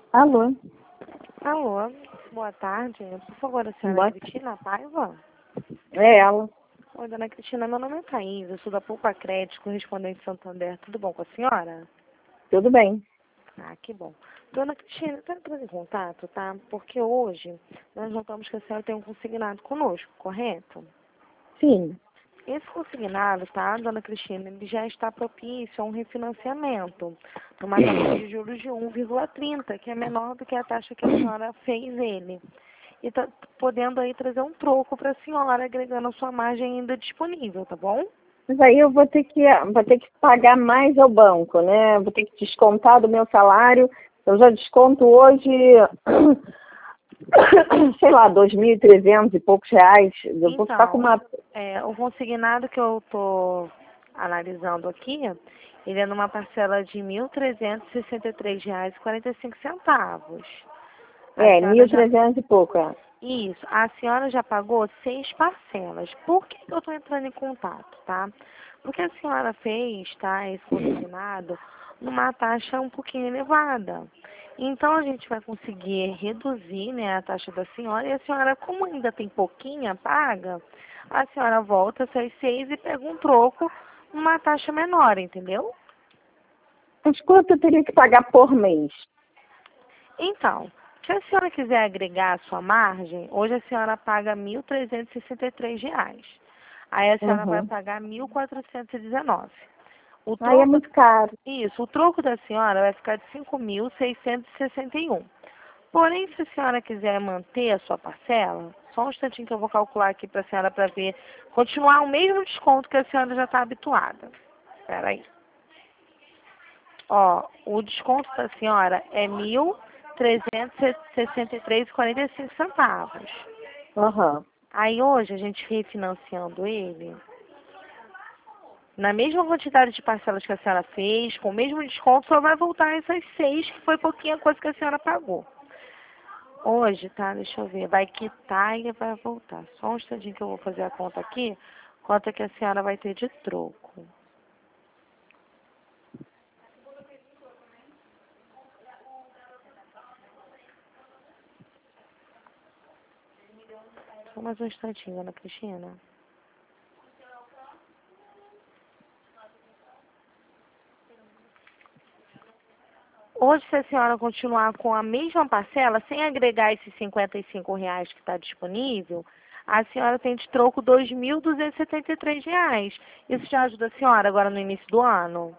Alô? Alô, boa tarde. Por favor, a senhora Boa Cristina Paiva? É ela. Oi, dona Cristina, meu nome é Thaís, eu sou da Poupa Crédito, correspondente Santander. Tudo bom com a senhora? Tudo bem. Ah, que bom. Dona Cristina, eu quero entrar em contato, tá? Porque hoje nós notamos que a senhora tem um consignado conosco, correto? Sim. Esse consignado, tá, dona Cristina, ele já está propício a um refinanciamento, numa taxa de juros de 1,30, que é menor do que a taxa que a senhora fez ele. E tá podendo aí trazer um troco para a senhora, agregando a sua margem ainda disponível, tá bom? Mas aí eu vou ter que pagar mais ao banco, né? Vou ter que descontar do meu salário. Eu já desconto hoje, sei lá, 2.300 e poucos reais. Eu vou ficar com Então, uma... o consignado que eu tô analisando aqui, ele é numa parcela de R$ 1.363,45. A senhora mil já trezentos e pouco, é. Isso, a senhora já pagou 6 parcelas. Por que eu estou entrando em contato, tá? Porque a senhora fez, tá, esse consignado numa taxa um pouquinho elevada. Então a gente vai conseguir reduzir, né, a taxa da senhora e a senhora, como ainda tem pouquinha paga, a senhora volta essas 6 e pega um troco numa taxa menor, entendeu? Mas quanto eu teria que pagar por mês? Então, se a senhora quiser agregar a sua margem, hoje a senhora paga R$ 1.363. Aí a senhora vai Uhum. pagar 1.419. O Aí é troco, muito caro. isso, o troco da senhora vai ficar de 5.661. Porém, se a senhora quiser manter a sua parcela, só um instantinho que eu vou calcular aqui para a senhora para ver, continuar o mesmo desconto que a senhora já está habituada. Espera aí. Ó, o desconto da senhora é 1.363,45 centavos. Aham. Aí hoje a gente refinanciando ele, na mesma quantidade de parcelas que a senhora fez, com o mesmo desconto, só vai voltar essas 6, que foi pouquinha coisa que a senhora pagou. Hoje, tá? Deixa eu ver. Vai quitar e vai voltar. Só um instantinho que eu vou fazer a conta aqui. Quanto é que a senhora vai ter de troco? Só mais um instantinho, Ana Cristina. Hoje, se a senhora continuar com a mesma parcela, sem agregar esses R$ 55 que está disponível, a senhora tem de troco R$ 2.273. Isso já ajuda a senhora agora no início do ano?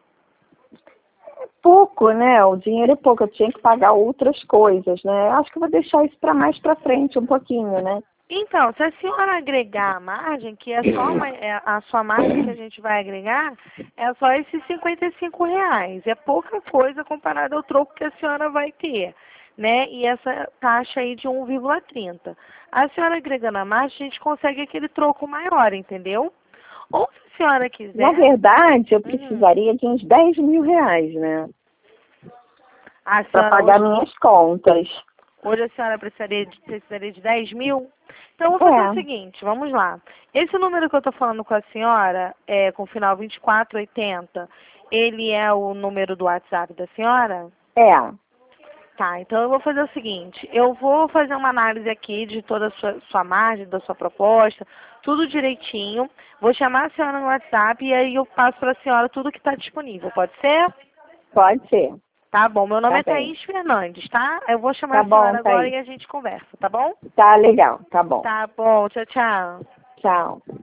Pouco, né? O dinheiro é pouco. Eu tinha que pagar outras coisas, né? Acho que eu vou deixar isso para mais para frente um pouquinho, né? Então, se a senhora agregar a margem, que é só a sua margem que a gente vai agregar, é só esses R$ 55. É pouca coisa comparado ao troco que a senhora vai ter, né? E essa taxa aí de 1,30. A senhora agregando a margem, a gente consegue aquele troco maior, entendeu? Ou se a senhora Na quiser, verdade, eu hum, precisaria de uns 10 mil reais, né? a Para senhora pagar minhas contas. hoje a senhora precisaria de 10 mil? Então, eu vou fazer o É, seguinte, vamos lá. Esse número que eu estou falando com a senhora, com o final 2480, ele é o número do WhatsApp da senhora? é. Tá, então eu vou fazer o seguinte, eu vou fazer uma análise aqui de toda a sua margem, da sua proposta, tudo direitinho, vou chamar a senhora no WhatsApp e aí eu passo para a senhora tudo que está disponível, pode ser? Pode ser. Tá bom, meu nome Tá é bem. Thaís Fernandes, tá? Eu vou chamar Tá a senhora bom, agora Thaís. e a gente conversa, tá bom? Tá legal. Tá bom. Tá bom, tchau, tchau. Tchau.